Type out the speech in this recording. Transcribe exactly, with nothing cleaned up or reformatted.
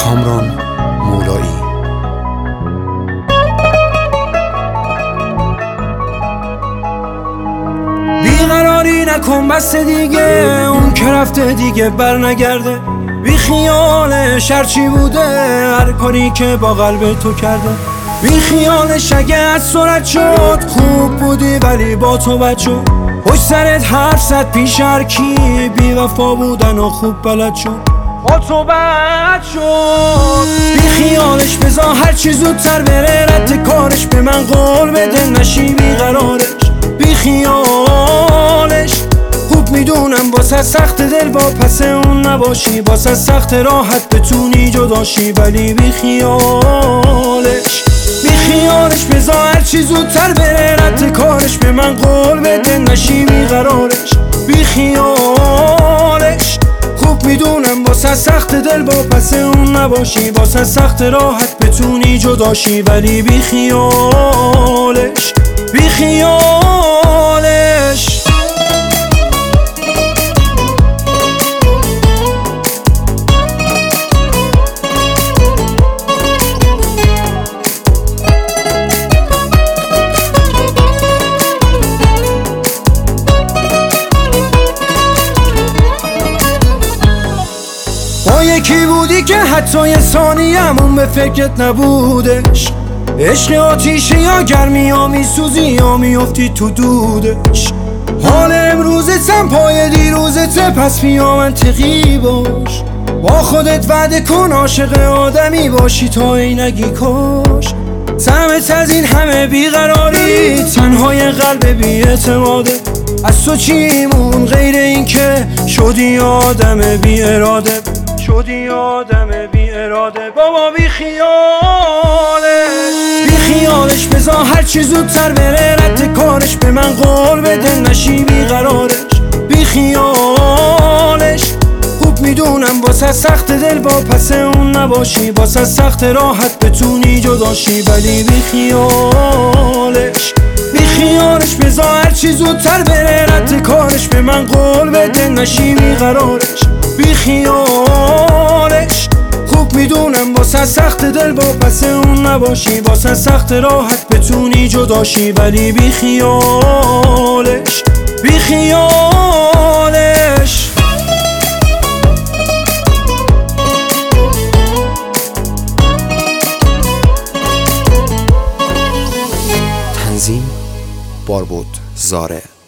کامران مولایی. بیقراری نکن بس دیگه، اون که رفته دیگه بر نگرده. بی خیالش هرچی بوده، هر کاری که با قلب تو کرده. بی خیالش اگه از سرعت شد، خوب بودی ولی با تو بد شد. پشت سرت حرف زد پیش هر کی، بی وفا بودن و خوب بلد شد. با تو بد شد. بی خیالش بذار هرچی زودتر بره، رد کارش به من قول بده، نشی بیقرارش. بی خیالش خوب میدونم واسه سخت دل با پس اون نباشی، واسه سخت راحت بتونی جداشی، ولی بی خیالش بی خیالش بذار هرچی زودتر بره، رد کارش به من قول بده، نشی بیقرارش. بی خیالش خوب میدونم واسه سخت دل با پس اون نباشی، واسه سخت راحت بتونی جداشی، ولی بی خیالش بی خیالش. با یکی بودی که حتی یه ثانیه‌مون به فکرت نبودش. عشق آتیشه یا گرمی یا میسوزی یا میافتی تو دودش. حال امروزتم پای دیروزته، پس بیا منطقی باش. با خودت وعده کن عاشق آدمی باشی تا اینگی کاش. سمت از این همه بیقراری، تنهای قلب بی اعتماده. از تو چیمون غیر این که شدی آدم بی اراده، شدی آدم بی اراده. بابا بی خیالش بی خیالش بذار هرچی زودتر بره، رد کارش به من قول بده، نشی بیقرارش. بی خیالش خوب میدونم واسه سخت دل با پس اون نباشی، واسه سخت راحت بتونی جداشی، ولی بی خیالش بی خیالش بذار هرچی زودتر بره، رد کارش به من قول بده، نشی بیقرارش. بی خیالش خوب میدونم واسه سخت دل با پس اون نباشی، واسه سخت راحت بتونی جداشی، ولی بی خیالش بی خیالش. تنظیم باربود زاره.